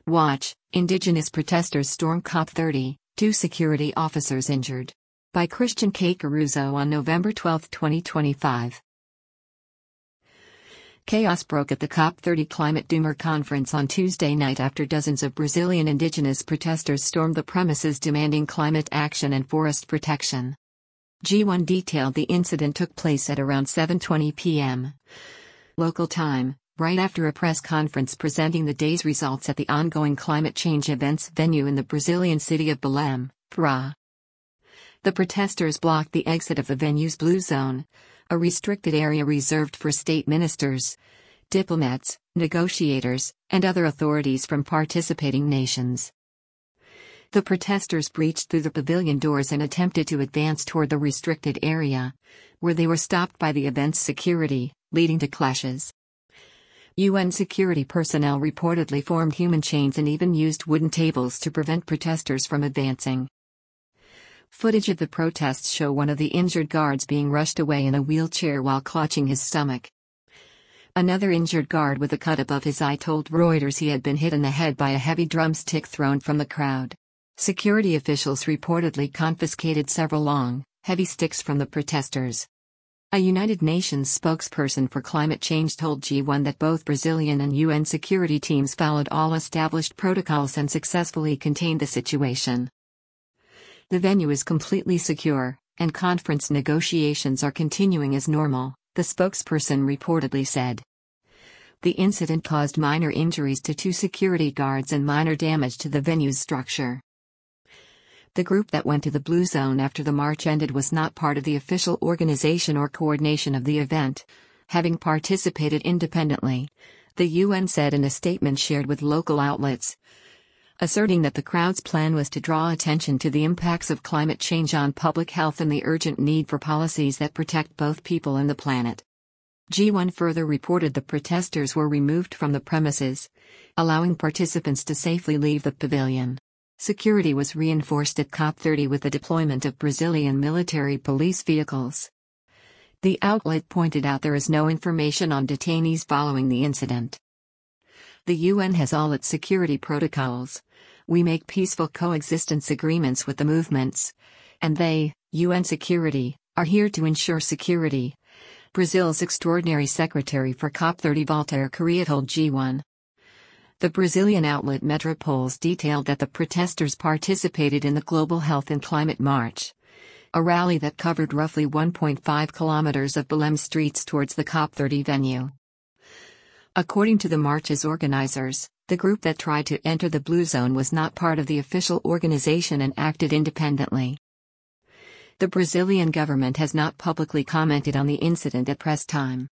Watch, Indigenous protesters storm COP30, 2 security officers injured. By Christian K. Caruso on November 12, 2025. Chaos broke at the COP30 Climate Doomer conference on Tuesday night after dozens of Brazilian indigenous protesters stormed the premises demanding climate action and forest protection. G1 detailed the incident took place at around 7:20 p.m. local time, right after a press conference presenting the day's results at the ongoing climate change events venue in the Brazilian city of Belém, Pará. The protesters blocked the exit of the venue's Blue Zone, a restricted area reserved for state ministers, diplomats, negotiators, and other authorities from participating nations. The protesters breached through the pavilion doors and attempted to advance toward the restricted area, where they were stopped by the event's security, leading to clashes. UN security personnel reportedly formed human chains and even used wooden tables to prevent protesters from advancing. Footage of the protests show one of the injured guards being rushed away in a wheelchair while clutching his stomach. Another injured guard with a cut above his eye told Reuters he had been hit in the head by a heavy drumstick thrown from the crowd. Security officials reportedly confiscated several long, heavy sticks from the protesters. A United Nations spokesperson for climate change told G1 that both Brazilian and UN security teams followed all established protocols and successfully contained the situation. The venue is completely secure, and conference negotiations are continuing as normal, the spokesperson reportedly said. The incident caused minor injuries to 2 security guards and minor damage to the venue's structure. The group that went to the Blue Zone after the march ended was not part of the official organization or coordination of the event, having participated independently, the UN said in a statement shared with local outlets, asserting that the crowd's plan was to draw attention to the impacts of climate change on public health and the urgent need for policies that protect both people and the planet. G1 further reported the protesters were removed from the premises, allowing participants to safely leave the pavilion. Security was reinforced at COP30 with the deployment of Brazilian military police vehicles. The outlet pointed out there is no information on detainees following the incident. The UN has all its security protocols. We make peaceful coexistence agreements with the movements. And they, UN security, are here to ensure security. Brazil's Extraordinary Secretary for COP30 Walter Correa told G1. The Brazilian outlet Metrópolis detailed that the protesters participated in the Global Health and Climate March, a rally that covered roughly 1.5 kilometers of Belém streets towards the COP30 venue. According to the march's organizers, the group that tried to enter the Blue Zone was not part of the official organization and acted independently. The Brazilian government has not publicly commented on the incident at press time.